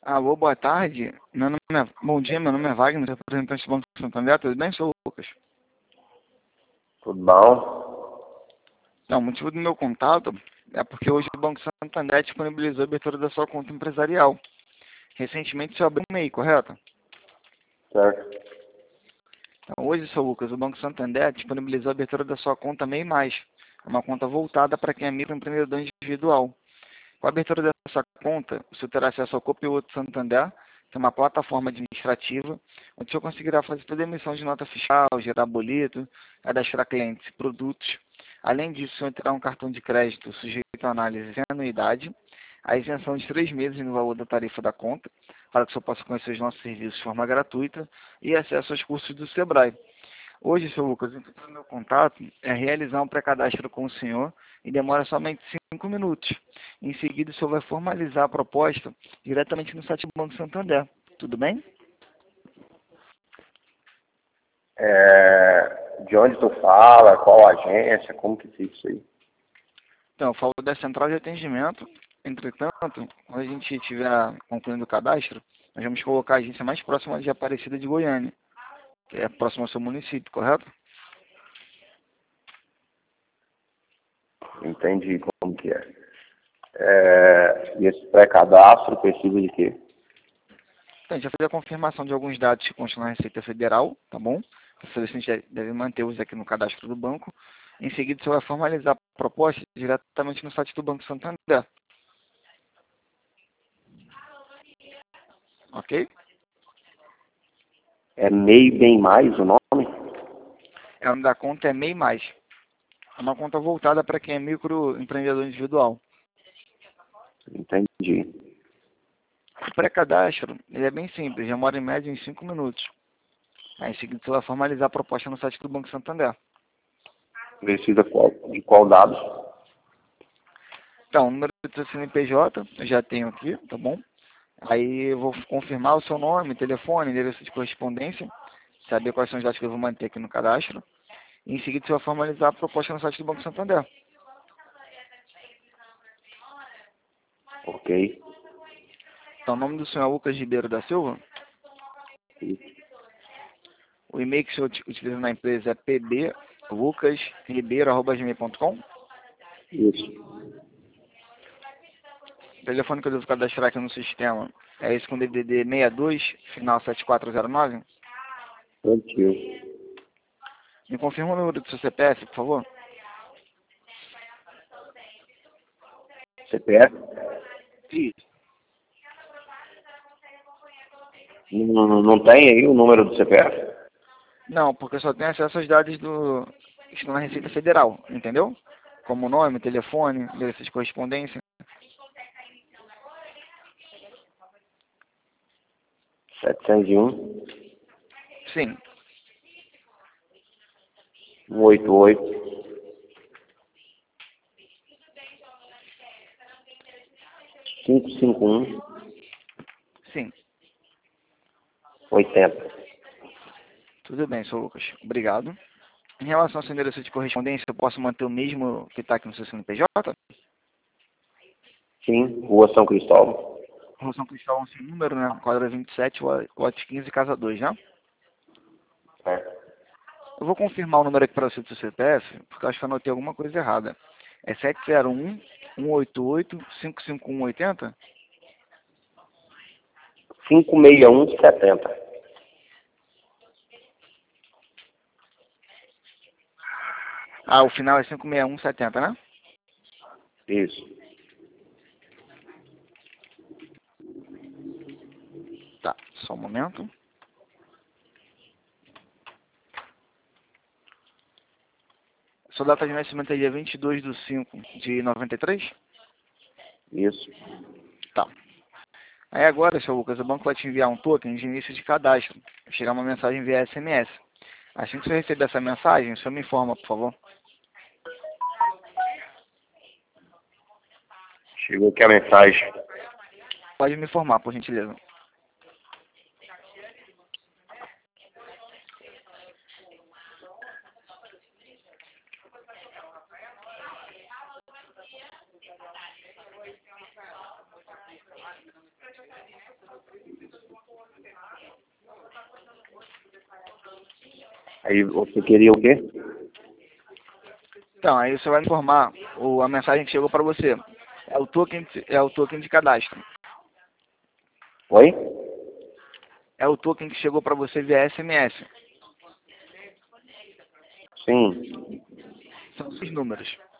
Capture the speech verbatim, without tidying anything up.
Alô, boa tarde. Meu nome é... Bom dia, meu nome é Wagner, representante do Banco Santander. Tudo bem, senhor Lucas? Tudo bom? Não, o motivo do meu contato é porque hoje o Banco Santander disponibilizou a abertura da sua conta empresarial. Recentemente você abriu um M E I, correto? Certo. Então, hoje, senhor Lucas, o Banco Santander disponibilizou a abertura da sua conta M E I mais. É uma conta voltada para quem é microempreendedor individual. Com a abertura dessa conta, você terá acesso ao Copiloto Santander, que é uma plataforma administrativa, onde você conseguirá fazer toda a emissão de nota fiscal, gerar boleto, cadastrar clientes e produtos. Além disso, você terá um cartão de crédito sujeito à análise sem anuidade, a isenção de três meses no valor da tarifa da conta, para que você possa conhecer os nossos serviços de forma gratuita e acesso aos cursos do Sebrae. Hoje, senhor Lucas, o intuito do meu contato é realizar um pré-cadastro com o senhor e demora somente cinco minutos. Em seguida, o senhor vai formalizar a proposta diretamente no site do Banco Santander. Tudo bem? É, de onde tu fala, qual agência, como que fica isso aí? Então, eu falo da central de atendimento. Entretanto, quando a gente estiver concluindo o cadastro, nós vamos colocar a agência mais próxima de Aparecida de Goiânia, que é próxima ao seu município, correto? Entendi como que é. É, e esse pré-cadastro precisa de quê? Então, a gente vai fazer a confirmação de alguns dados que constam na Receita Federal, tá bom? Essa a gente deve manter-os aqui no cadastro do banco. Em seguida, você vai formalizar a proposta diretamente no site do Banco Santander. Ok? É M E I Bem Mais o nome? É, o nome da conta é M E I mais. É uma conta voltada para quem é microempreendedor individual. Entendi. O pré-cadastro, ele é bem simples, demora em média em cinco minutos. Aí, em seguida, você vai formalizar a proposta no site do Banco Santander. Precisa qual, de qual dados? Então, o número do seu C N P J, eu já tenho aqui, tá bom? Aí eu vou confirmar o seu nome, telefone, endereço de correspondência, saber quais são os dados que eu vou manter aqui no cadastro. E em seguida você vai formalizar a proposta no site do Banco Santander. Ok. Então, o nome do senhor é Lucas Ribeiro da Silva. Isso. O e-mail que o senhor utiliza na empresa é p b lucas ribeiro arroba gmail ponto com. Isso. O telefone que eu devo cadastrar aqui no sistema é esse com D D D sessenta e dois, final sete quatro zero nove. Plantio. Me confirma o número do seu C P F, por favor. C P F? Isso. Não, não, não tem aí o número do C P F? Não, porque eu só tenho acesso aos dados do que estão na Receita Federal, entendeu? Como nome, telefone, endereço de correspondência. setecentos e um, Sim. cento e oitenta e oito, cinco cinco um, Sim. oitenta. Tudo bem, senhor Lucas. Obrigado. Em relação ao seu endereço de correspondência, eu posso manter o mesmo que está aqui no seu C N P J? Sim, Rua São Cristóvão. Rua São Cristóvão, sem número, né? Quadra vinte e sete, lote quinze, casa dois, né? Certo. Eu vou confirmar o número aqui para você do seu C P F, porque eu acho que eu anotei alguma coisa errada. É sete zero um, um oito oito, cinco cinco um oito zero? cinco seis um, setenta. Ah, o final é cinco seis um sete zero, né? Isso. Tá, só um momento. Sua data de nascimento é dia vinte e dois de cinco de noventa e três? Isso. Tá. Aí agora, seu Lucas, o banco vai te enviar um token de início de cadastro. Vai chegar uma mensagem via S M S. Assim que você receber essa mensagem, o senhor me informa, por favor. Chegou aqui a mensagem. Pode me informar, por gentileza. Aí você queria o quê? Então, aí você vai informar o, a mensagem que chegou para você. É o token, é o token de cadastro. Oi? É o token que chegou para você via S M S. Sim. São seis números.